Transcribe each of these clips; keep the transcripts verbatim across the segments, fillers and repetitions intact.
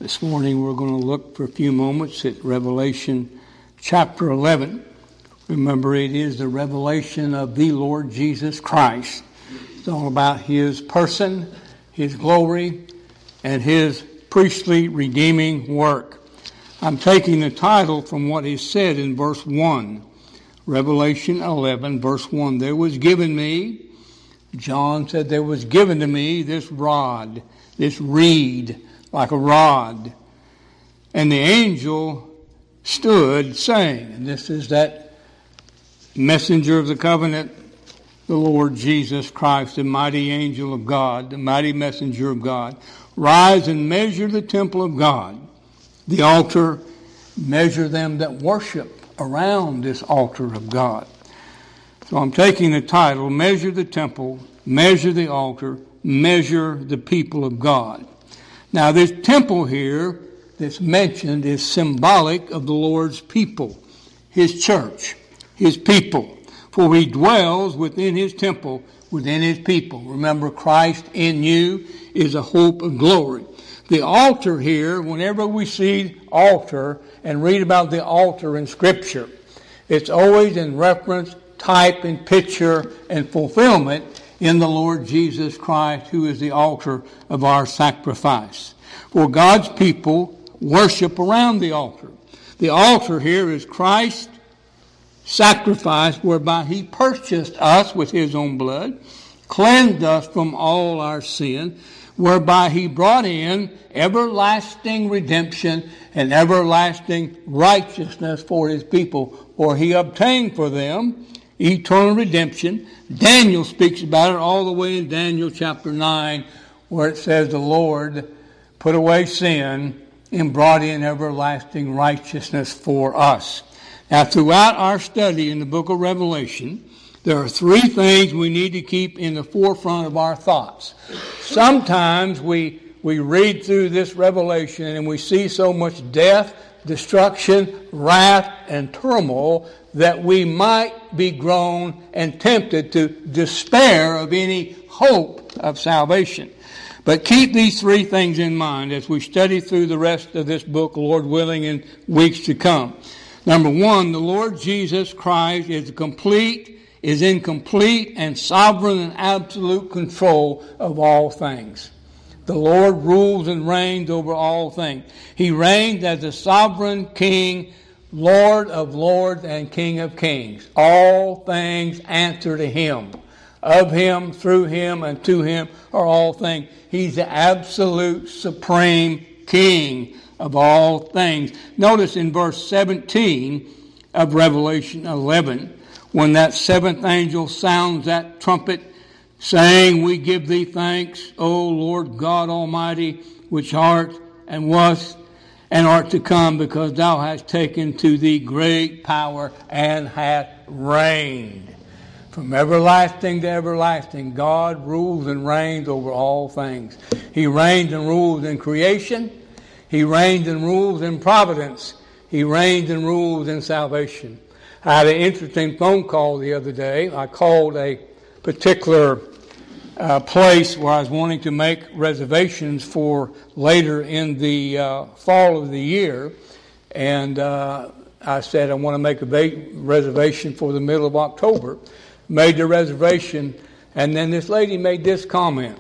This morning we're going to look for a few moments at Revelation chapter eleven. Remember, it is the revelation of the Lord Jesus Christ. It's all about His person, His glory, and His priestly redeeming work. I'm taking the title from what is said in verse one. Revelation eleven, verse one. There was given me, John said, there was given to me this rod, this reed, like a rod. And the angel stood saying, and this is that messenger of the covenant, the Lord Jesus Christ, the mighty angel of God, the mighty messenger of God, rise and measure the temple of God, the altar, measure them that worship around this altar of God. So I'm taking the title, Measure the Temple, Measure the Altar, Measure the People of God. Now, this temple here that's mentioned is symbolic of the Lord's people, His church, His people. For He dwells within His temple, within His people. Remember, Christ in you is a hope of glory. The altar here, whenever we see altar and read about the altar in Scripture, it's always in reference, type, and picture and fulfillment in the Lord Jesus Christ, who is the altar of our sacrifice. For God's people worship around the altar. The altar here is Christ's sacrifice, whereby He purchased us with His own blood, cleansed us from all our sin, whereby He brought in everlasting redemption and everlasting righteousness for His people, for He obtained for them eternal redemption. Daniel speaks about it all the way in Daniel chapter nine, where it says the Lord put away sin and brought in everlasting righteousness for us. Now, throughout our study in the book of Revelation, there are three things we need to keep in the forefront of our thoughts. Sometimes we we read through this revelation and we see so much death, destruction, wrath, and turmoil that we might be grown and tempted to despair of any hope of salvation. But keep these three things in mind as we study through the rest of this book, Lord willing, in weeks to come. Number one, the Lord Jesus Christ is complete, is in complete and sovereign and absolute control of all things. The Lord rules and reigns over all things. He reigns as the sovereign King, Lord of lords and King of kings. All things answer to Him. Of Him, through Him, and to Him are all things. He's the absolute supreme King of all things. Notice in verse seventeen of Revelation eleven, when that seventh angel sounds that trumpet, saying, we give Thee thanks, O Lord God Almighty, which art and wast and art to come, because Thou hast taken to Thee great power and hast reigned. From everlasting to everlasting, God rules and reigns over all things. He reigns and rules in creation. He reigns and rules in providence. He reigns and rules in salvation. I had an interesting phone call the other day. I called a particular uh, place where I was wanting to make reservations for later in the uh, fall of the year. And uh, I said, I want to make a va- reservation for the middle of October. Made the reservation, and then this lady made this comment.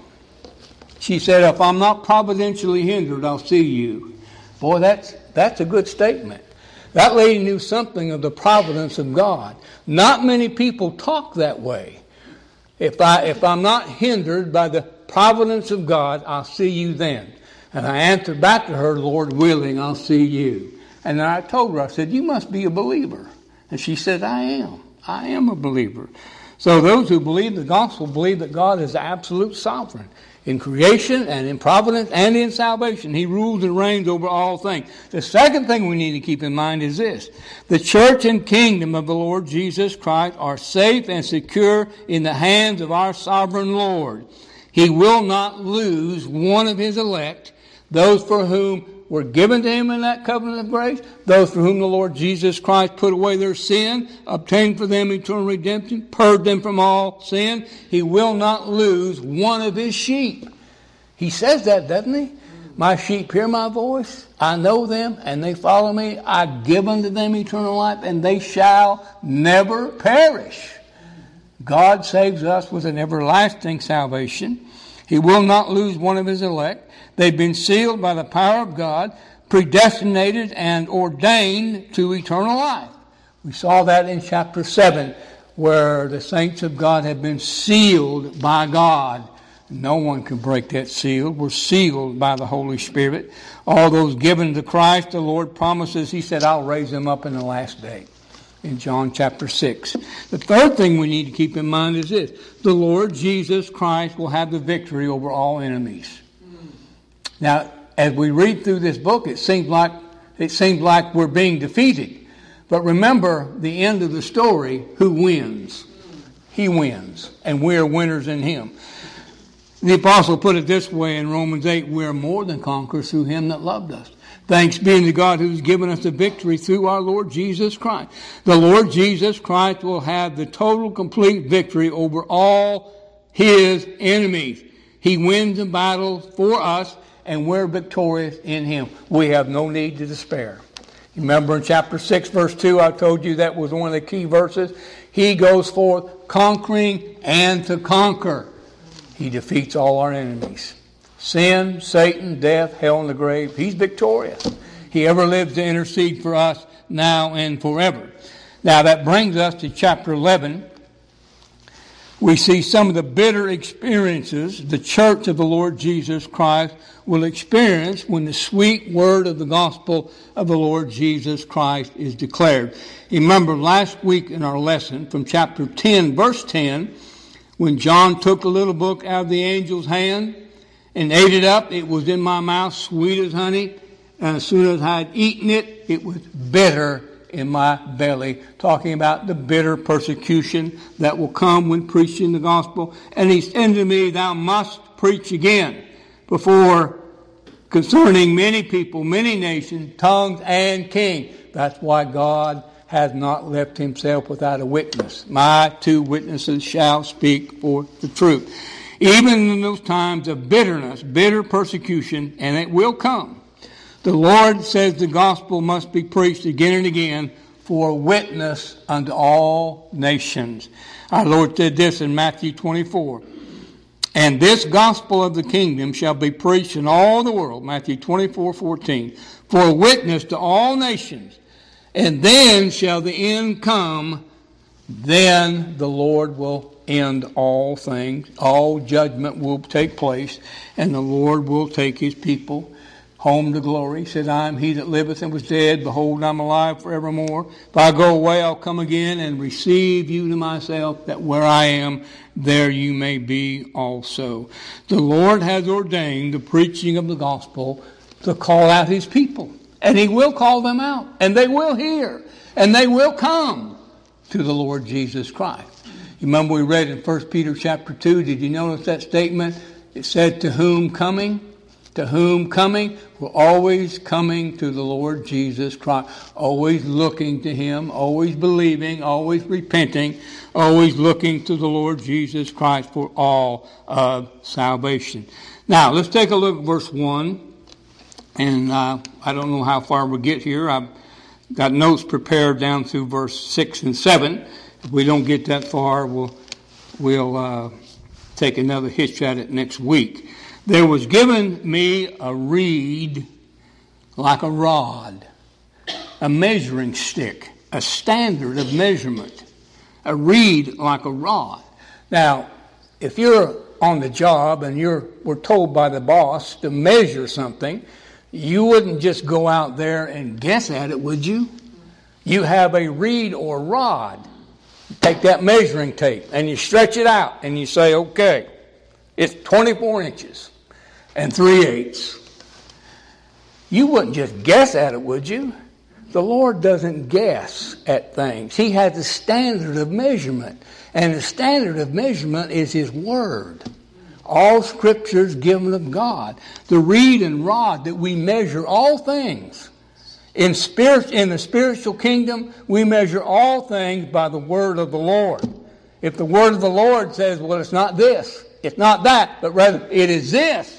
She said, if I'm not providentially hindered, I'll see you. Boy, that's that's a good statement. That lady knew something of the providence of God. Not many people talk that way. If, I, if I'm not hindered by the providence of God, I'll see you then. And I answered back to her, Lord willing, I'll see you. And then I told her, I said, you must be a believer. And she said, I am. I am a believer. So those who believe the gospel believe that God is absolute sovereign in creation and in providence and in salvation. He rules and reigns over all things. The second thing we need to keep in mind is this. The church and kingdom of the Lord Jesus Christ are safe and secure in the hands of our sovereign Lord. He will not lose one of His elect, those for whom were given to Him in that covenant of grace, those for whom the Lord Jesus Christ put away their sin, obtained for them eternal redemption, purged them from all sin. He will not lose one of His sheep. He says that, doesn't He? My sheep hear my voice. I know them, and they follow me. I give unto them eternal life, and they shall never perish. God saves us with an everlasting salvation. He will not lose one of his elect. They've been sealed by the power of God, predestinated and ordained to eternal life. We saw that in chapter seven, where the saints of God have been sealed by God. No one can break that seal. We're sealed by the Holy Spirit. All those given to Christ, the Lord promises, he said, I'll raise them up in the last day. In John chapter six. The third thing we need to keep in mind is this. The Lord Jesus Christ will have the victory over all enemies. Now, as we read through this book, it seems like it seems like we're being defeated. But remember the end of the story, who wins? He wins. And we are winners in him. The apostle put it this way in Romans eight, we are more than conquerors through him that loved us. Thanks be to God who's given us the victory through our Lord Jesus Christ. The Lord Jesus Christ will have the total, complete victory over all his enemies. He wins the battle for us, and we're victorious in him. We have no need to despair. Remember in chapter six, verse two, I told you that was one of the key verses. He goes forth conquering and to conquer. He defeats all our enemies. Sin, Satan, death, hell, and the grave. He's victorious. He ever lives to intercede for us now and forever. Now that brings us to chapter eleven. We see some of the bitter experiences the church of the Lord Jesus Christ will experience when the sweet word of the gospel of the Lord Jesus Christ is declared. Remember last week in our lesson from chapter ten, verse ten, when John took the little book out of the angel's hand and ate it up, it was in my mouth, sweet as honey. And as soon as I had eaten it, it was bitter in my belly. Talking about the bitter persecution that will come when preaching the gospel. And he said to me, thou must preach again before concerning many people, many nations, tongues, and kings. That's why God has not left himself without a witness. My two witnesses shall speak forth the truth. Even in those times of bitterness, bitter persecution, and it will come, the Lord says the gospel must be preached again and again for a witness unto all nations. Our Lord said this in Matthew twenty-four. And this gospel of the kingdom shall be preached in all the world, Matthew twenty-four fourteen, for a witness to all nations. And then shall the end come, then the Lord will end all things. All judgment will take place, and the Lord will take his people home to glory. He said, I am he that liveth and was dead. Behold, I am alive forevermore. If I go away, I'll come again and receive you to myself, that where I am, there you may be also. The Lord has ordained the preaching of the gospel to call out his people. And he will call them out. And they will hear. And they will come to the Lord Jesus Christ. You remember we read in First Peter chapter two, did you notice that statement? It said, to whom coming? To whom coming? We're always coming to the Lord Jesus Christ. Always looking to him, always believing, always repenting, always looking to the Lord Jesus Christ for all of salvation. Now, let's take a look at verse one. And uh, I don't know how far we'll get here. I've got notes prepared down through verse six and seven. If we don't get that far, we'll, we'll uh, take another hitch at it next week. There was given me a reed like a rod, a measuring stick, a standard of measurement, a reed like a rod. Now, if you're on the job and you're we're told by the boss to measure something, you wouldn't just go out there and guess at it, would you? You have a reed or rod. You take that measuring tape and you stretch it out and you say, okay, it's twenty-four inches and three eighths. You wouldn't just guess at it, would you? The Lord doesn't guess at things. He has a standard of measurement. And the standard of measurement is his word. All Scripture is given of God. The reed and rod that we measure all things. In spirit, in the spiritual kingdom, we measure all things by the word of the Lord. If the word of the Lord says, well, it's not this, it's not that, but rather it is this,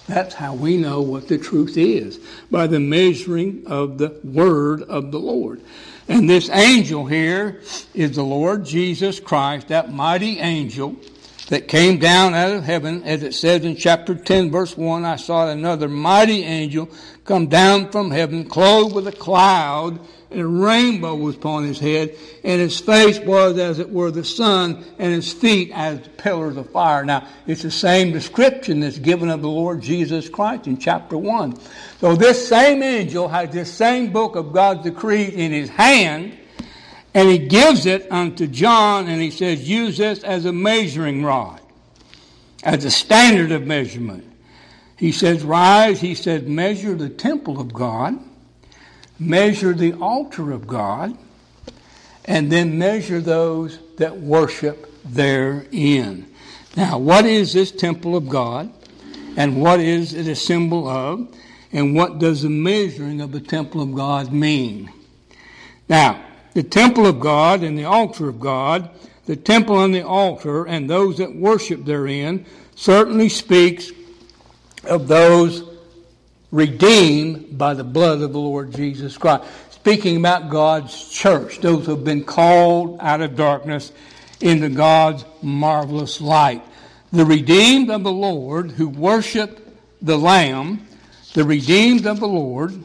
That's how we know what the truth is, by the measuring of the word of the Lord. And this angel here is the Lord Jesus Christ, that mighty angel that came down out of heaven, as it says in chapter ten, verse one, I saw another mighty angel come down from heaven, clothed with a cloud, and a rainbow was upon his head, and his face was as it were the sun, and his feet as pillars of fire. Now, it's the same description that's given of the Lord Jesus Christ in chapter one. So this same angel has this same book of God's decrees in his hand, and he gives it unto John, and he says, use this as a measuring rod, as a standard of measurement. He says, rise, he says, measure the temple of God, measure the altar of God, and then measure those that worship therein. Now, what is this temple of God, and what is it a symbol of, and what does the measuring of the temple of God mean? Now, the temple of God and the altar of God, the temple and the altar and those that worship therein, certainly speaks of those redeemed by the blood of the Lord Jesus Christ. Speaking about God's church, those who have been called out of darkness into God's marvelous light. The redeemed of the Lord who worship the Lamb, the redeemed of the Lord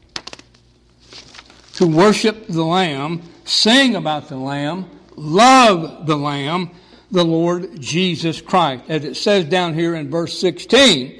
who worship the Lamb, sing about the Lamb, love the Lamb, the Lord Jesus Christ. As it says down here in verse sixteen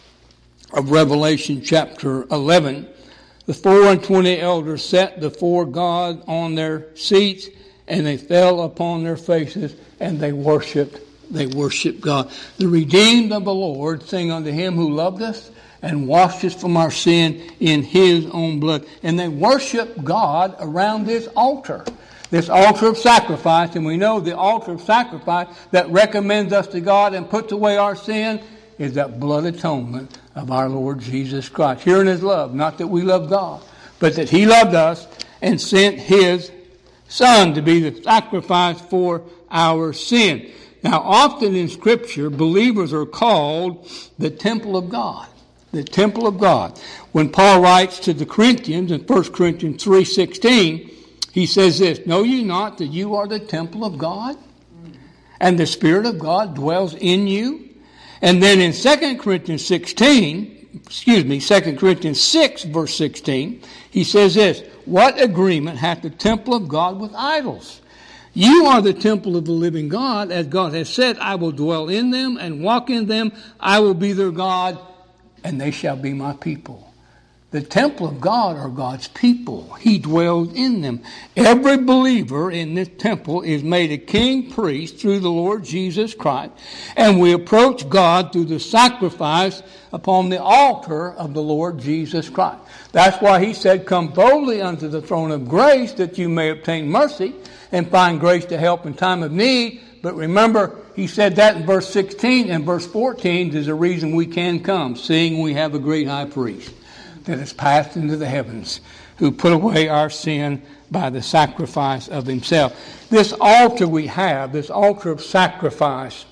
of Revelation chapter eleven, the four and twenty elders sat before God on their seats, and they fell upon their faces, and they worshiped, they worshiped God. The redeemed of the Lord sing unto him who loved us and washed us from our sin in his own blood. And they worship God around this altar, this altar of sacrifice. And we know the altar of sacrifice that recommends us to God and puts away our sin is that blood atonement of our Lord Jesus Christ. Here in his love, not that we love God, but that he loved us and sent his Son to be the sacrifice for our sin. Now, often in Scripture, believers are called the temple of God. The temple of God. When Paul writes to the Corinthians in First Corinthians three sixteen, he says this, know ye not that you are the temple of God, and the Spirit of God dwells in you? And then in Second Corinthians sixteen, excuse me, Second Corinthians six verse sixteen, he says this, what agreement hath the temple of God with idols? You are the temple of the living God, as God has said, I will dwell in them and walk in them, I will be their God, and they shall be my people. The temple of God are God's people. He dwells in them. Every believer in this temple is made a king priest through the Lord Jesus Christ. And we approach God through the sacrifice upon the altar of the Lord Jesus Christ. That's why he said, come boldly unto the throne of grace that you may obtain mercy and find grace to help in time of need. But remember, he said that in verse sixteen, and verse fourteen is a reason we can come, seeing we have a great high priest that has passed into the heavens, who put away our sin by the sacrifice of himself. This altar we have, this altar of sacrifice,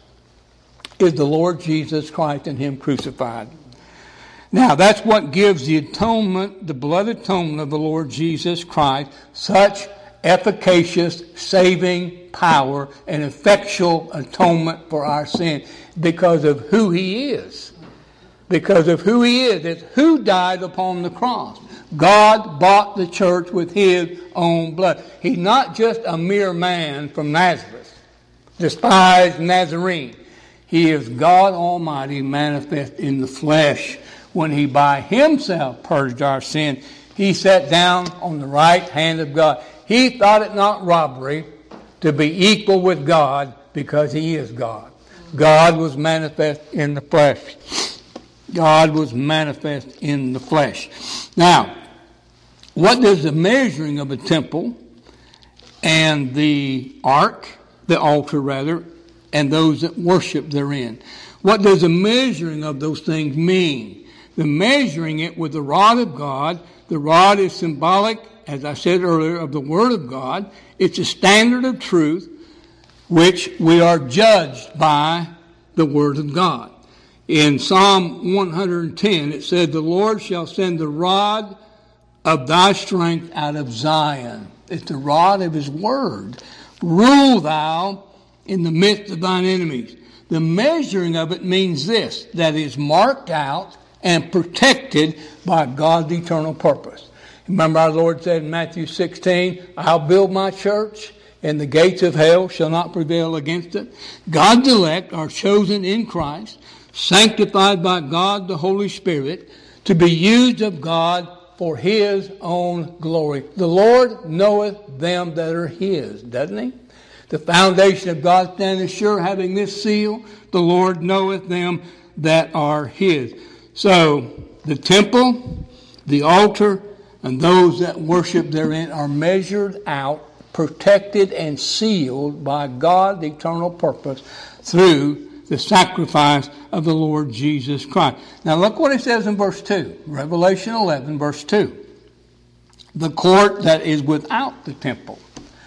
is the Lord Jesus Christ and him crucified. Now, that's what gives the atonement, the blood atonement of the Lord Jesus Christ, such efficacious, saving power and effectual atonement for our sin, because of who he is. Because of who he is. It's who died upon the cross. God bought the church with his own blood. He's not just a mere man from Nazareth, despised Nazarene. He is God Almighty manifest in the flesh. When he by himself purged our sin, he sat down on the right hand of God. He thought it not robbery to be equal with God, because he is God. God was manifest in the flesh. God was manifest in the flesh. Now, what does the measuring of a temple and the ark, the altar rather, and those that worship therein, what does the measuring of those things mean? The measuring it with the rod of God. The rod is symbolic, as I said earlier, of the Word of God. It's a standard of truth which we are judged by the Word of God. In Psalm one hundred ten, it said, the Lord shall send the rod of thy strength out of Zion. It's the rod of his word. Rule thou in the midst of thine enemies. The measuring of it means this, that it is marked out and protected by God's eternal purpose. Remember our Lord said in Matthew sixteen, I'll build my church, and the gates of hell shall not prevail against it. God's elect are chosen in Christ, sanctified by God the Holy Spirit, to be used of God for his own glory. The Lord knoweth them that are his, doesn't he? The foundation of God standeth sure, having this seal, the Lord knoweth them that are his. So, the temple, the altar, and those that worship therein are measured out, protected, and sealed by God's eternal purpose through the sacrifice of the Lord Jesus Christ. Now look what it says in verse two. Revelation eleven, verse two. The court that is without the temple.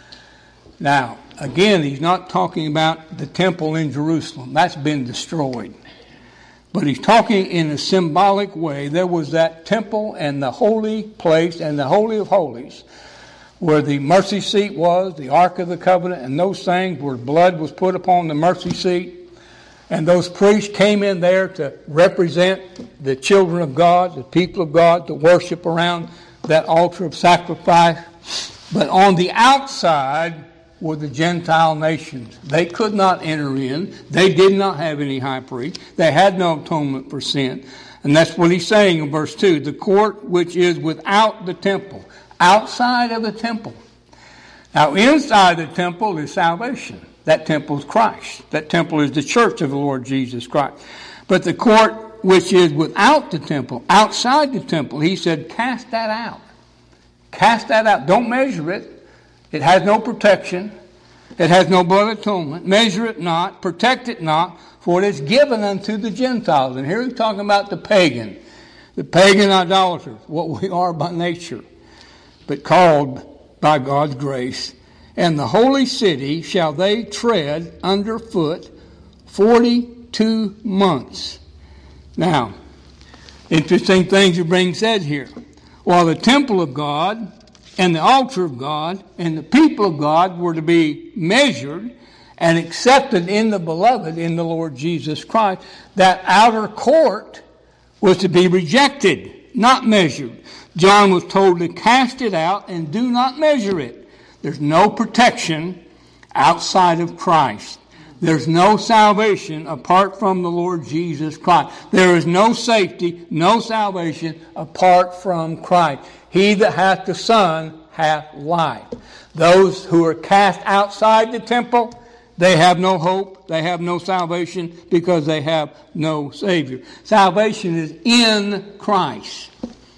Now, again, he's not talking about the temple in Jerusalem. That's been destroyed. But he's talking in a symbolic way. There was that temple and the holy place and the Holy of Holies where the mercy seat was, the Ark of the Covenant, and those things where blood was put upon the mercy seat. And those priests came in there to represent the children of God, the people of God, to worship around that altar of sacrifice. But on the outside were the Gentile nations. They could not enter in. They did not have any high priest. They had no atonement for sin. And that's what he's saying in verse two. The court which is without the temple. Outside of the temple. Now inside the temple is salvation. That temple is Christ. That temple is the church of the Lord Jesus Christ. But the court which is without the temple, outside the temple, he said, cast that out. Cast that out. Don't measure it. It has no protection. It has no blood atonement. Measure it not. Protect it not. For it is given unto the Gentiles. And here he's talking about the pagan. The pagan idolaters. What we are by nature. But called by God's grace. And the holy city shall they tread under foot forty-two months. Now, interesting things are being said here. While the temple of God and the altar of God and the people of God were to be measured and accepted in the beloved, in the Lord Jesus Christ, that outer court was to be rejected, not measured. John was told to cast it out and do not measure it. There's no protection outside of Christ. There's no salvation apart from the Lord Jesus Christ. There is no safety, no salvation apart from Christ. He that hath the Son hath life. Those who are cast outside the temple, they have no hope, they have no salvation because they have no Savior. Salvation is in Christ,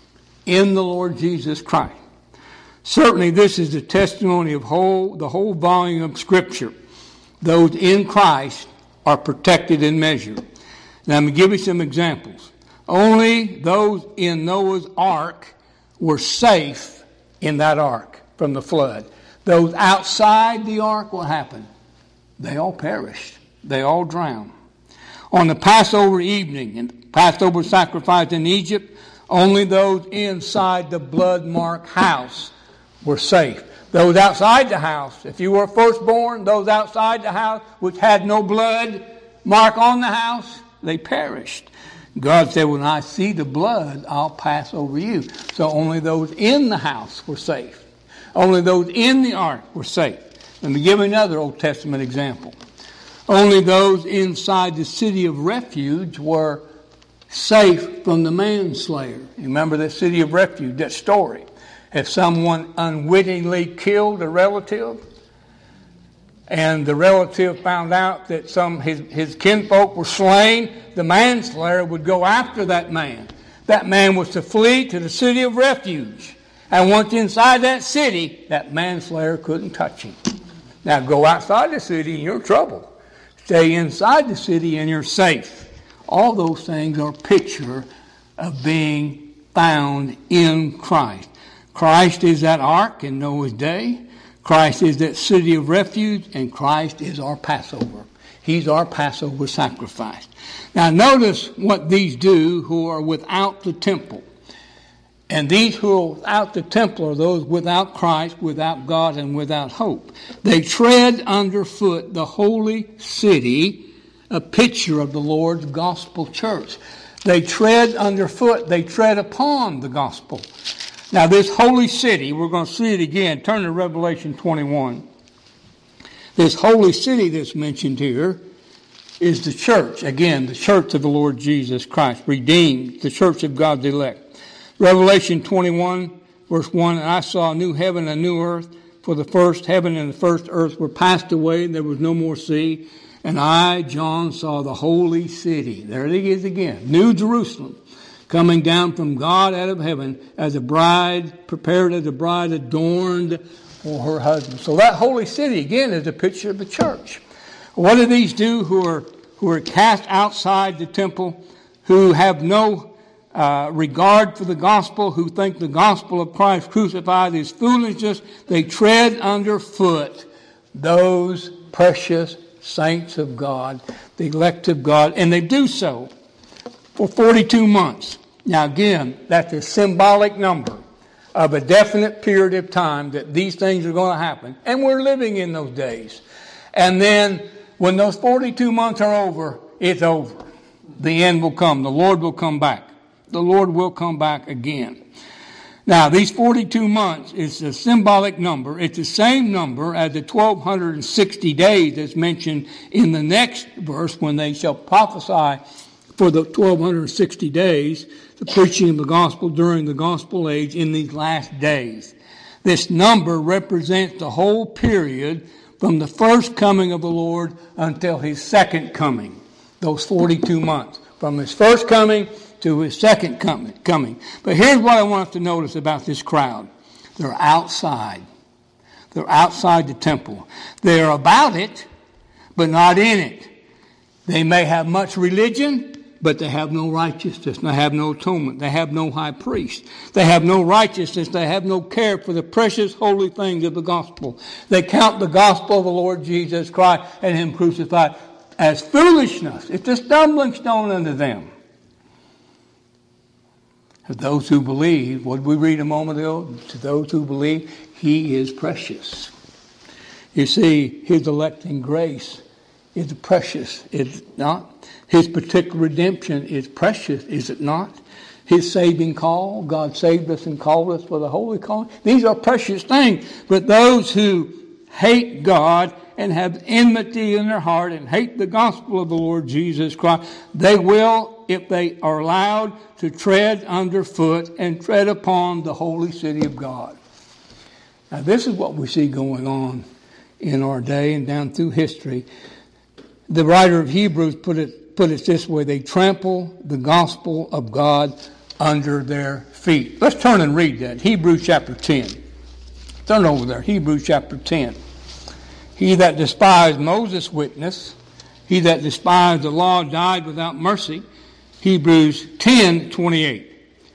in the Lord Jesus Christ. Certainly this is the testimony of whole, the whole volume of Scripture. Those in Christ are protected and measured. Now I'm going to give you some examples. Only those in Noah's ark were safe in that ark from the flood. Those outside the ark, what happened? They all perished. They all drowned. On the Passover evening, and Passover sacrifice in Egypt, only those inside the blood-marked house were safe. Those outside the house, if you were firstborn, those outside the house which had no blood mark on the house, they perished. God said, when I see the blood, I'll pass over you. So only those in the house were safe. Only those in the ark were safe. Let me give another Old Testament example. Only those inside the city of refuge were safe from the manslayer. You remember that city of refuge, that story. If someone unwittingly killed a relative, and the relative found out that some his, his kinfolk were slain, the manslayer would go after that man. That man was to flee to the city of refuge. And once inside that city, that manslayer couldn't touch him. Now go outside the city and you're in trouble. Stay inside the city and you're safe. All those things are a picture of being found in Christ. Christ is that ark in Noah's day. Christ is that city of refuge, and Christ is our Passover. He's our Passover sacrifice. Now notice what these do who are without the temple. And these who are without the temple are those without Christ, without God, and without hope. They tread underfoot the holy city, a picture of the Lord's gospel church. They tread underfoot, they tread upon the gospel. Now this holy city, we're going to see it again. Turn to Revelation twenty-one. This holy city that's mentioned here is the church. Again, the church of the Lord Jesus Christ, redeemed, the church of God's elect. Revelation twenty-one, verse one, and I saw a new heaven and a new earth, for the first heaven and the first earth were passed away, and there was no more sea. And I, John, saw the holy city. There it is again, New Jerusalem, coming down from God out of heaven as a bride, prepared as a bride adorned for her husband. So that holy city, again, is a picture of the church. What do these do who are who are cast outside the temple, who have no uh, regard for the gospel, who think the gospel of Christ crucified is foolishness? They tread underfoot those precious saints of God, the elect of God, and they do so for forty-two months. Now again, that's a symbolic number of a definite period of time that these things are going to happen. And we're living in those days. And then when those forty-two months are over, it's over. The end will come. The Lord will come back. The Lord will come back again. Now, these forty-two months is a symbolic number. It's the same number as the twelve sixty days that's mentioned in the next verse, when they shall prophesy for the twelve sixty days, the preaching of the gospel during the gospel age in these last days. This number represents the whole period from the first coming of the Lord until his second coming. Those forty-two months. From his first coming to his second coming. But here's what I want us to notice about this crowd. They're outside. They're outside the temple. They're about it, but not in it. They may have much religion, but they have no righteousness. They have no atonement. They have no high priest. They have no righteousness. They have no care for the precious holy things of the gospel. They count the gospel of the Lord Jesus Christ and him crucified as foolishness. It's a stumbling stone unto them. To those who believe, what did we read a moment ago? To those who believe, he is precious. You see, his electing grace is precious, is it not? His particular redemption is precious, is it not? His saving call, God saved us and called us for the holy calling. These are precious things. But those who hate God and have enmity in their heart and hate the gospel of the Lord Jesus Christ, they will, if they are allowed, to tread underfoot and tread upon the holy city of God. Now this is what we see going on in our day and down through history. The writer of Hebrews put it, put it this way: they trample the gospel of God under their feet. Let's turn and read that. Hebrews chapter ten. Turn over there. Hebrews chapter ten. He that despised Moses' witness, he that despised the law, died without mercy. Hebrews ten twenty-eight.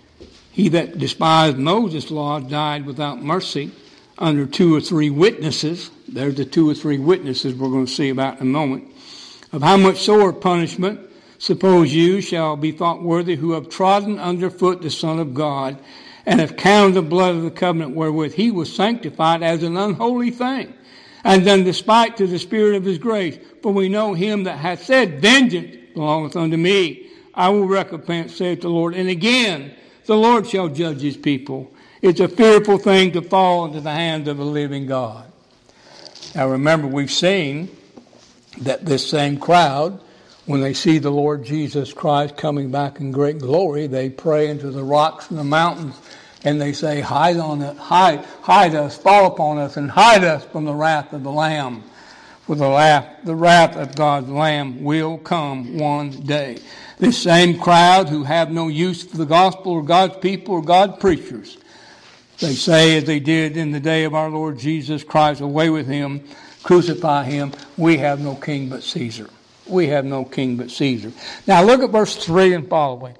He that despised Moses' law died without mercy under two or three witnesses. There's the two or three witnesses we're going to see about in a moment. Of how much sore punishment, suppose you, shall be thought worthy, who have trodden underfoot the Son of God, and have counted the blood of the covenant wherewith he was sanctified as an unholy thing, and done despite to the Spirit of his grace. For we know him that hath said, vengeance belongeth unto me, I will recompense, saith the Lord. And again, the Lord shall judge his people. It's a fearful thing to fall into the hands of a living God. Now remember, we've seen that this same crowd, when they see the Lord Jesus Christ coming back in great glory, they pray into the rocks and the mountains, and they say, hide on it, hide, hide us, fall upon us, and hide us from the wrath of the Lamb. For the wrath, the wrath of God's Lamb will come one day. This same crowd who have no use for the gospel or God's people or God's preachers, they say, as they did in the day of our Lord Jesus Christ, away with him, crucify him, we have no king but Caesar. We have no king but Caesar. Now look at verse three and following.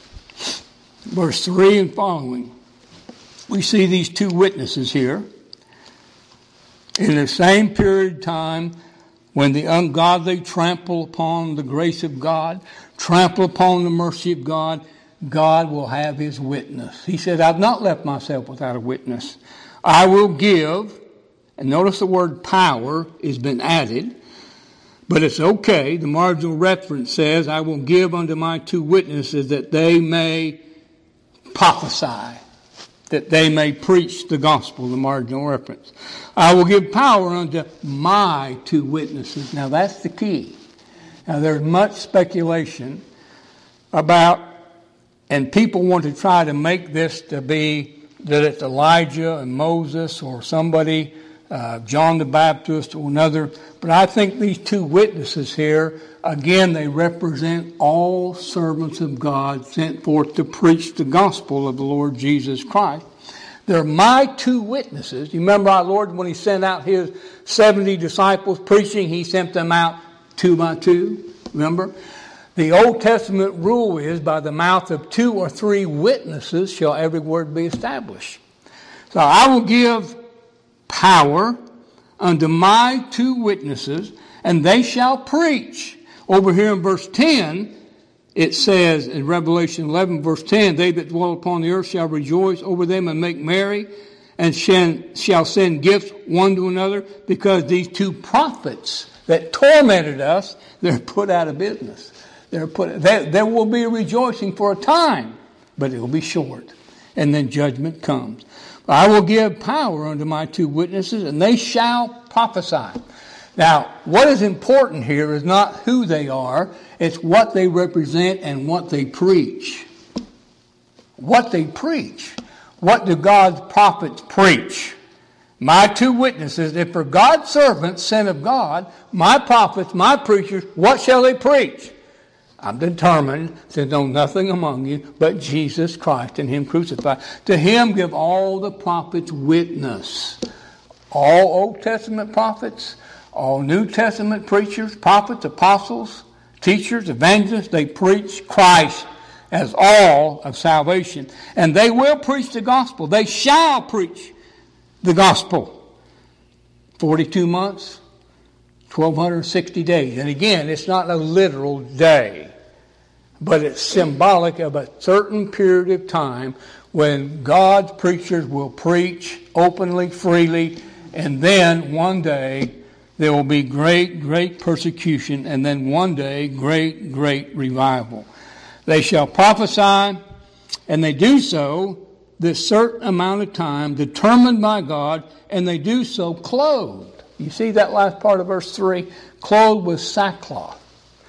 Verse three and following. We see these two witnesses here. In the same period of time When the ungodly trample upon the grace of God, trample upon the mercy of God, God will have his witness. He said, I've not left myself without a witness. I will give, and notice the word power has been added, but it's okay. The marginal reference says, I will give unto my two witnesses that they may prophesy, that they may preach the gospel, the marginal reference. I will give power unto my two witnesses. Now that's the key. Now there's much speculation about, and people want to try to make this to be that it's Elijah and Moses or somebody, uh, John the Baptist or another. But I think these two witnesses here, again, they represent all servants of God sent forth to preach the gospel of the Lord Jesus Christ. They're my two witnesses. You remember our Lord when he sent out his seventy disciples preaching, he sent them out two by two. Remember? The Old Testament rule is by the mouth of two or three witnesses shall every word be established. So I will give power unto my two witnesses, and they shall preach. Over here in verse ten, it says in Revelation eleven, verse ten, they that dwell upon the earth shall rejoice over them and make merry, and shall send gifts one to another, because these two prophets that tormented us, they're put out of business. They're put, there, there will be a rejoicing for a time, but it will be short. And then judgment comes. I will give power unto my two witnesses, and they shall prophesy. Now, what is important here is not who they are, it's what they represent and what they preach. What they preach. What do God's prophets preach? My two witnesses, if for God's servants sent of God, my prophets, my preachers, what shall they preach? I'm determined to know nothing among you but Jesus Christ and him crucified. To him give all the prophets witness. All Old Testament prophets, all New Testament preachers, prophets, apostles, teachers, evangelists, they preach Christ as all of salvation. And they will preach the gospel. They shall preach the gospel. forty-two months. twelve sixty days. And again, it's not a literal day, but it's symbolic of a certain period of time when God's preachers will preach openly, freely, and then one day there will be great, great persecution, and then one day great, great revival. They shall prophesy, and they do so this certain amount of time determined by God, and they do so clothed. You see that last part of verse three? Clothed with sackcloth.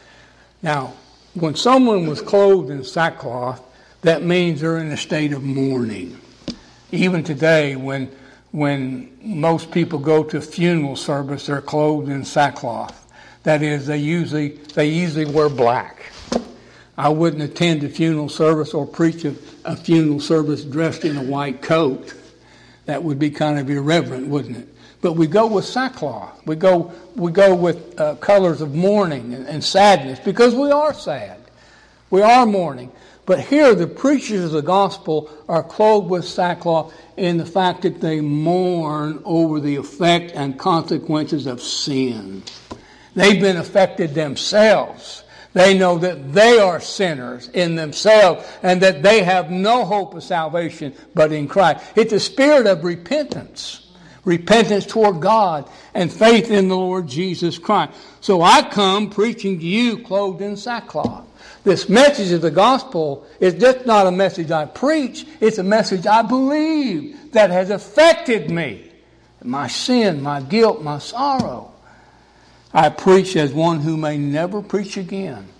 Now, when someone was clothed in sackcloth, that means they're in a state of mourning. Even today, when when most people go to a funeral service, they're clothed in sackcloth. That is, they usually they usually wear black. I wouldn't attend a funeral service or preach a, a funeral service dressed in a white coat. That would be kind of irreverent, wouldn't it? But we go with sackcloth. We go we go with uh, colors of mourning and, and sadness because we are sad. We are mourning. But here the preachers of the gospel are clothed with sackcloth in the fact that they mourn over the effect and consequences of sin. They've been affected themselves. They know that they are sinners in themselves and that they have no hope of salvation but in Christ. It's a spirit of repentance. Repentance toward God and faith in the Lord Jesus Christ. So I come preaching to you clothed in sackcloth. This message of the gospel is just not a message I preach. It's a message I believe that has affected me. My sin, my guilt, my sorrow. I preach as one who may never preach again.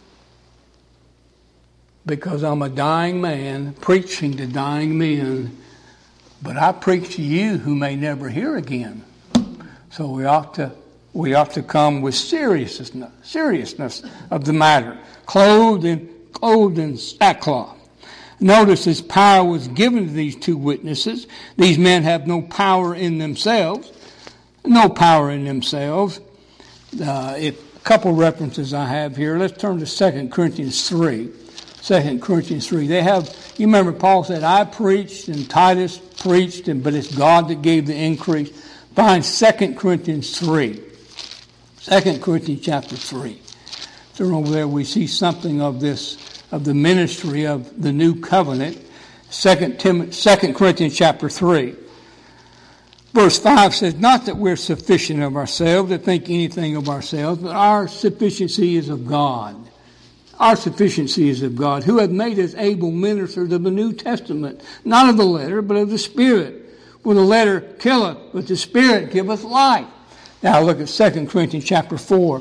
Because I'm a dying man preaching to dying men. But I preach to you who may never hear again. So we ought to we ought to come with seriousness seriousness of the matter. Clothed in clothed in sackcloth. Notice this power was given to these two witnesses. These men have no power in themselves. No power in themselves. Uh, if, a couple references I have here. Let's turn to Second Corinthians three. Second Corinthians three. They have, you remember Paul said, I preached and Titus preached, and but it's God that gave the increase. Find Second Corinthians three. Second Corinthians chapter three. So over there we see something of this, of the ministry of the new covenant. Second Tim, Second Corinthians chapter three. Verse five says, not that we're sufficient of ourselves to think anything of ourselves, but our sufficiency is of God. Our sufficiency is of God, who hath made us able ministers of the New Testament, not of the letter, but of the Spirit. For the letter killeth, but the Spirit giveth life. Now look at Second Corinthians chapter four,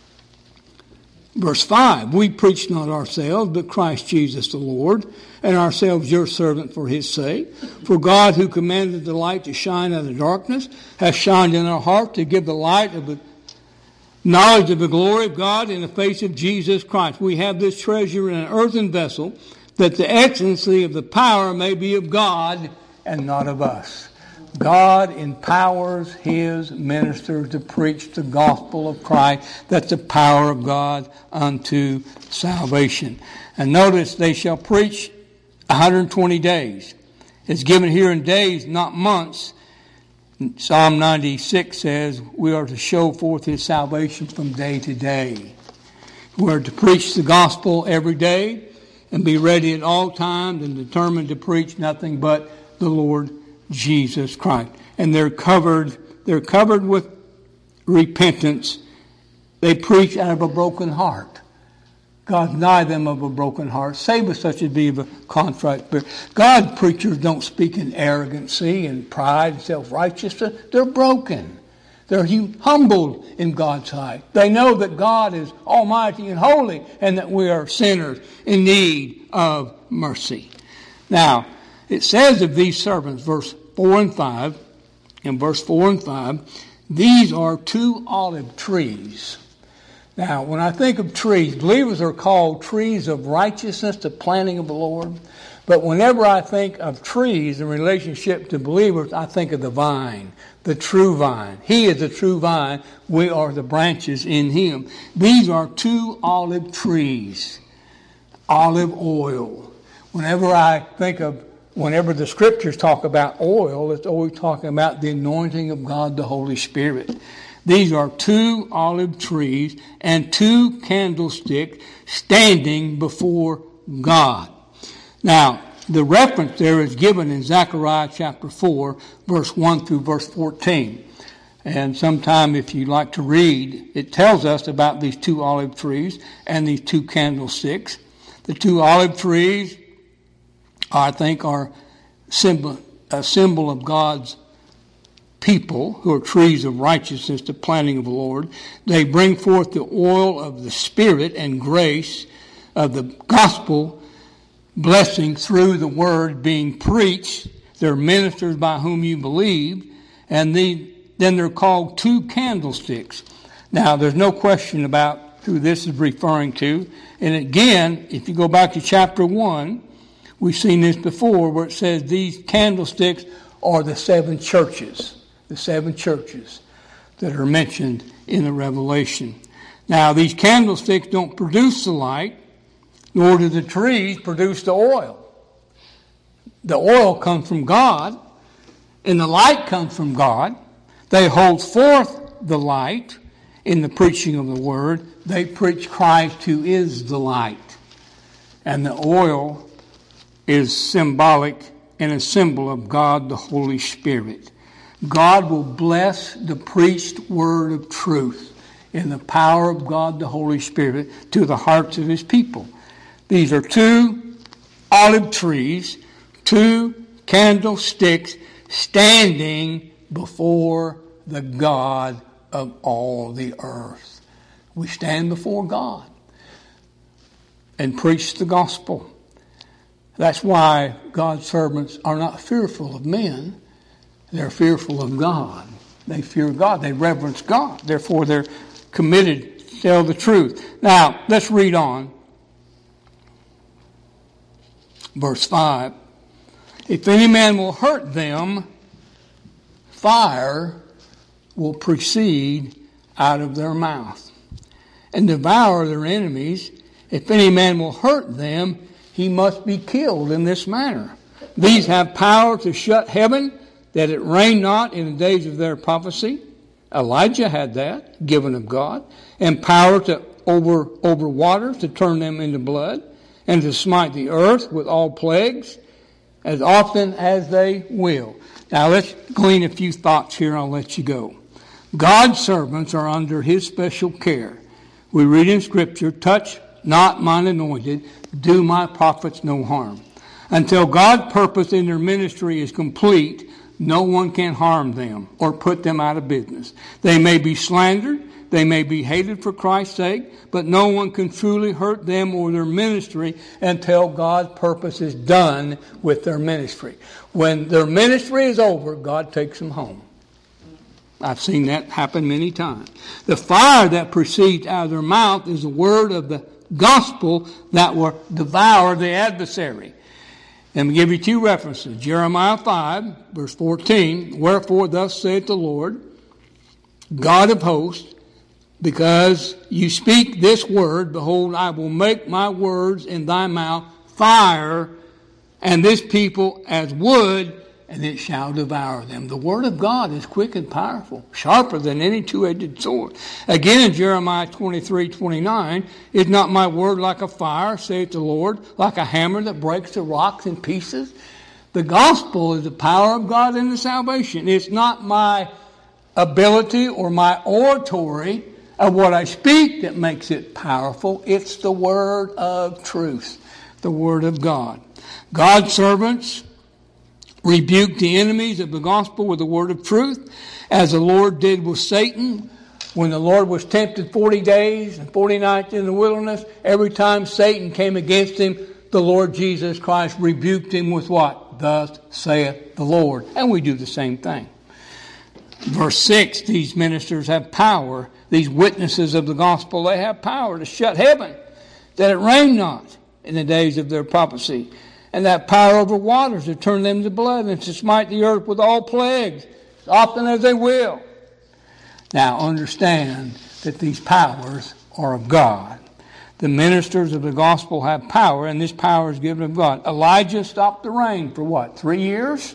verse five. We preach not ourselves, but Christ Jesus the Lord, and ourselves your servant for his sake. For God, who commanded the light to shine out of the darkness, hath shined in our heart to give the light of the knowledge of the glory of God in the face of Jesus Christ. We have this treasure in an earthen vessel, that the excellency of the power may be of God and not of us. God empowers his ministers to preach the gospel of Christ. That's the power of God unto salvation. And notice, they shall preach one hundred twenty days. It's given here in days, not months. Psalm ninety-six says we are to show forth his salvation from day to day. We are to preach the gospel every day and be ready at all times and determined to preach nothing but the Lord Jesus Christ. And they're covered, they're covered with repentance. They preach out of a broken heart. God deny them of a broken heart. Save us such as be of a contrite spirit. God preachers don't speak in arrogancy and pride and self-righteousness. They're broken. They're humbled in God's sight. They know that God is almighty and holy and that we are sinners in need of mercy. Now, it says of these servants, verse four and five, in verse four and five, these are two olive trees. Now, when I think of trees, believers are called trees of righteousness, the planting of the Lord. But whenever I think of trees in relationship to believers, I think of the vine, the true vine. He is the true vine. We are the branches in him. These are two olive trees, olive oil. Whenever I think of Whenever the scriptures talk about oil, it's always talking about the anointing of God, the Holy Spirit. These are two olive trees and two candlesticks standing before God. Now, the reference there is given in Zechariah chapter four, verse one through verse fourteen. And sometime if you like to read, it tells us about these two olive trees and these two candlesticks. The two olive trees, I think, are symbol, a symbol of God's people, who are trees of righteousness, the planting of the Lord. They bring forth the oil of the Spirit and grace of the gospel, blessing through the word being preached. They're ministers by whom you believe, and the, then they're called two candlesticks. Now, there's no question about who this is referring to. And again, if you go back to chapter one, we've seen this before, where it says these candlesticks are the seven churches, the seven churches that are mentioned in the Revelation. Now, these candlesticks don't produce the light, nor do the trees produce the oil. The oil comes from God, and the light comes from God. They hold forth the light in the preaching of the word. They preach Christ, who is the light. And the oil is symbolic and a symbol of God, the Holy Spirit. God will bless the preached word of truth in the power of God, the Holy Spirit, to the hearts of his people. These are two olive trees, two candlesticks standing before the God of all the earth. We stand before God and preach the gospel. That's why God's servants are not fearful of men. They're fearful of God. They fear God. They reverence God. Therefore, they're committed to tell the truth. Now, let's read on. Verse five. If any man will hurt them, fire will proceed out of their mouth and devour their enemies. If any man will hurt them, he must be killed in this manner. These have power to shut heaven, that it rain not in the days of their prophecy, Elijah had that, given of God, and power to over, over waters, to turn them into blood, and to smite the earth with all plagues, as often as they will. Now let's glean a few thoughts here, I'll let you go. God's servants are under His special care. We read in Scripture, touch not mine anointed, do my prophets no harm. Until God's purpose in their ministry is complete, no one can harm them or put them out of business. They may be slandered, they may be hated for Christ's sake, but no one can truly hurt them or their ministry until God's purpose is done with their ministry. When their ministry is over, God takes them home. I've seen that happen many times. The fire that proceeds out of their mouth is the word of the gospel that will devour the adversary. Let me give you two references. Jeremiah five, verse fourteen. Wherefore thus saith the Lord, God of hosts, because you speak this word, behold, I will make my words in thy mouth fire, and this people as wood, and it shall devour them. The word of God is quick and powerful, sharper than any two-edged sword. Again in Jeremiah twenty-three, twenty-nine, is not my word like a fire, saith the Lord, like a hammer that breaks the rocks in pieces? The gospel is the power of God in the salvation. It's not my ability or my oratory of what I speak that makes it powerful. It's the word of truth, the word of God. God's servants rebuke the enemies of the gospel with the word of truth, as the Lord did with Satan. When the Lord was tempted forty days and forty nights in the wilderness, every time Satan came against him, the Lord Jesus Christ rebuked him with what? Thus saith the Lord. And we do the same thing. Verse six, these ministers have power. These witnesses of the gospel, they have power to shut heaven, that it rain not in the days of their prophecy. And that power over waters to turn them to blood and to smite the earth with all plagues, as often as they will. Now understand that these powers are of God. The ministers of the gospel have power, and this power is given of God. Elijah stopped the rain for what, three years?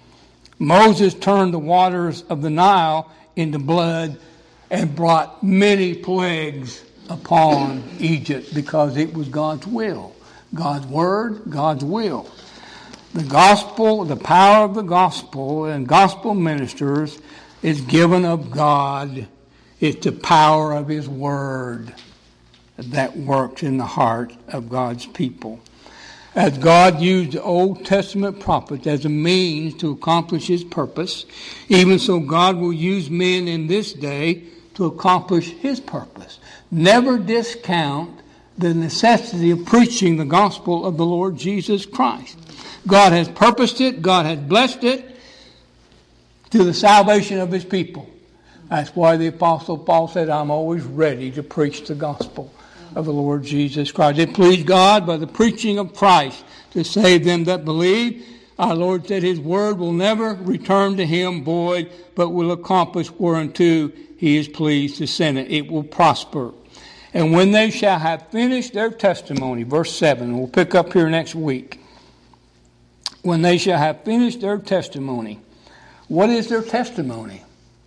Moses turned the waters of the Nile into blood and brought many plagues upon Egypt because it was God's will. God's word, God's will. The gospel, the power of the gospel and gospel ministers is given of God. It's the power of His word that works in the heart of God's people. As God used the Old Testament prophets as a means to accomplish His purpose, even so God will use men in this day to accomplish His purpose. Never discount the necessity of preaching the gospel of the Lord Jesus Christ. God has purposed it. God has blessed it to the salvation of His people. That's why the Apostle Paul said, I'm always ready to preach the gospel of the Lord Jesus Christ. It pleased God by the preaching of Christ to save them that believe. Our Lord said His word will never return to Him void, but will accomplish whereunto He is pleased to send it. It will prosper. And when they shall have finished their testimony, verse seven, we'll pick up here next week. When they shall have finished their testimony, what is their testimony?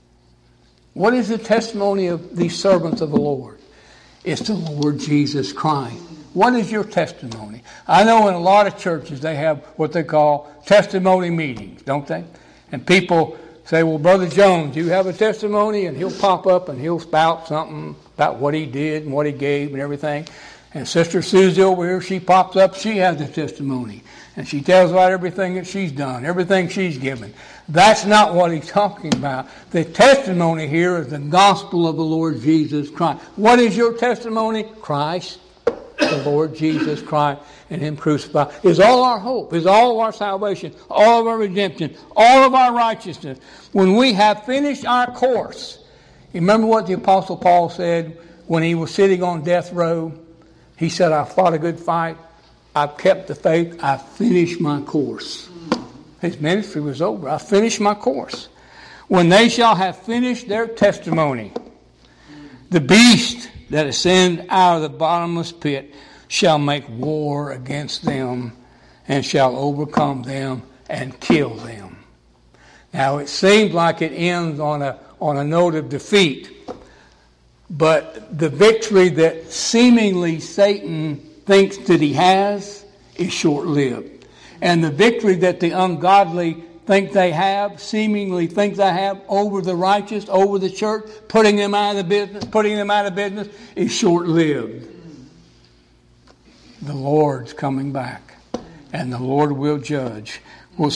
What is the testimony of these servants of the Lord? It's the Lord Jesus Christ. What is your testimony? I know in a lot of churches they have what they call testimony meetings, don't they? And people say, well, Brother Jones, you have a testimony? And he'll pop up and he'll spout something about what he did and what he gave and everything. And Sister Susie over here, she pops up, she has a testimony. And she tells about everything that she's done, everything she's given. That's not what he's talking about. The testimony here is the gospel of the Lord Jesus Christ. What is your testimony? Christ, the Lord Jesus Christ, and Him crucified. Is all our hope, is all of our salvation, all of our redemption, all of our righteousness. When we have finished our course, you remember what the Apostle Paul said when he was sitting on death row? He said, I fought a good fight. I've kept the faith. I finished my course. His ministry was over. I finished my course. When they shall have finished their testimony, the beast that ascended out of the bottomless pit shall make war against them and shall overcome them and kill them. Now it seems like it ends on a on a note of defeat. But the victory that seemingly Satan thinks that he has is short-lived. And the victory that the ungodly think they have, seemingly think they have over the righteous, over the church, putting them out of the business, putting them out of business, is short-lived. The Lord's coming back, and the Lord will judge.